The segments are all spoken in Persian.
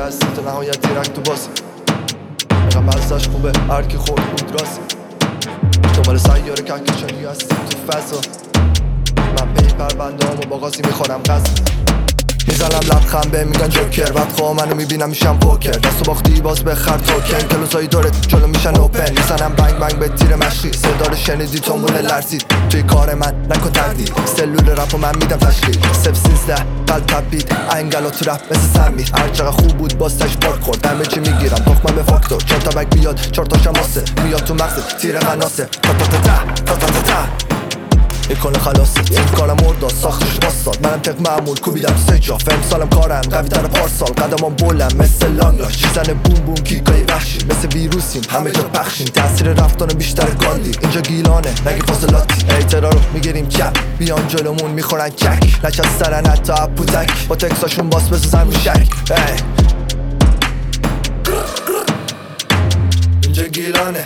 هستی تا نهایت تیرک تو بازی اینقدر مزدش خوبه هرکی خورد بود راست دنبال سیاره کهکشانی هستی تو فضا من پی پرونده همو با قاضی میخورم غذا میزنم لبخند به میگن جوکر بعد خواه منو میبینم میشم پوکر دستو باختی باز بخر توکن کلوزایی دارت جلو میشن اوپن میزنم بنگ بنگ به تیر مشقی صدا رو شنیدی تنبونه لرزید توی کار من نکن تردید سلول رپ و من میدم تشکیل سف 13 قلب تپید انگلا تو رپ مثل سمید هر چقدر خوب بود باز تش پارک خورد همه چی میگیرم تخمم به فاکتور 4 تا بگ بیاد 4 تا شماسه میاد تو مغزت تیر قناسه تا تا تا تا تا تا تا میکنه خلاصت این کارم مردا ساختش باستاد منم تق معمول کوبیدم 3 جا فهم سالم کارم قوی تر پارسال قدمام بلند مثل لانگلاش میزنه بوم بوم کیکای وحشی مثل ویروسیم همه جا پخشیم تاثیر رفتان بیشتر گاندی اینجا گیلانه نگه فاصلاتی ایترا رو میگیریم چپ بیان جلومون میخورن چک نچ از سرن حتی اپوتک با تکساشون باس بسازن موشک اینجا گیلانه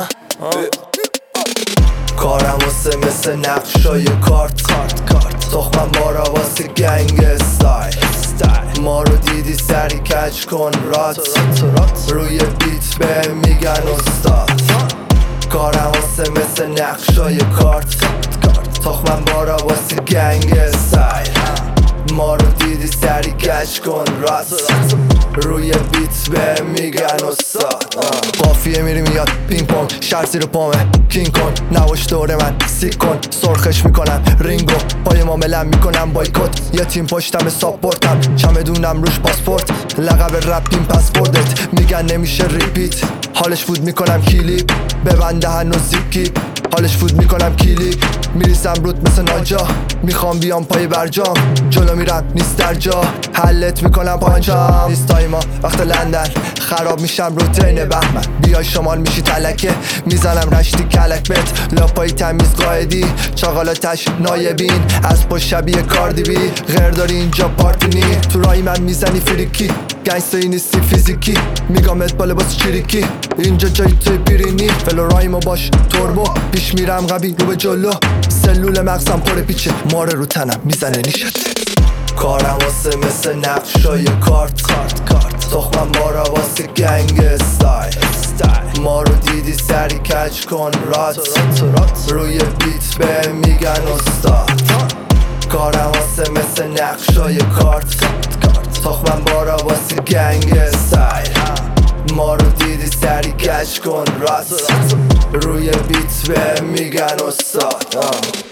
کارم واسه مثل نقشای کارت تخمم بارا واسه گنگ استایل ما رو دیدی سری کج کن رات روی بیت به میگن استاد کارم واسه مثل نقشای کارت تخمم بارا واسه گنگ استایل ما رو دیدی سری کج کن رات روی بیت به میگن استاد قافیه میری میاد پینگ پونگ شهر زیر پامه کینگ کن نواش دور من سیک کن سرخش میکنم رینگو پای معاملم میکنم بایکوت یه تیم پشتم ساپورتم چمدونم روش پاسپورت لقب رپیم پسپوردت میگن نمیشه ریپیت حالش فود میکنم کلیپ ببنده هنوز زیپ حالش فود میکنم کلیپ میریسم رود مثل ناجا میخوام بیام پای برجام جلو میرم نیست در جا حلت میکنم پانچام نیست تایما وقت لندن خراب میشم رو ترین بهمن بیای شمال میشی تلکه میزنم رشتی کلک بت لاپای تمیز قاعدی چاقالاتش نایبین از پشت شبیه کاردی بی غیر داری اینجا پارتی نی تو رای من میزنی فریکی گنگستایی نیستی فیزیکی میگامت بالا باز چیریکی اینجا جایی توی بیرینی فلو رایمو باش توربو پیش میرم قوی رو به جلو سلول مغزم پر پیچه ماره رو تنم میزنه نیشت کارم واسه مثل نقشای کارت تخمم بارا واسه گنگ استایل ما رو دیدی سری کج کن رات روی بیت به میگن استاد کارم واسه مثل نقشای کارت تخمم بارا واسه گنگ استایل ما رو دیدی سری کج کن رات روی بیت به میگن استاد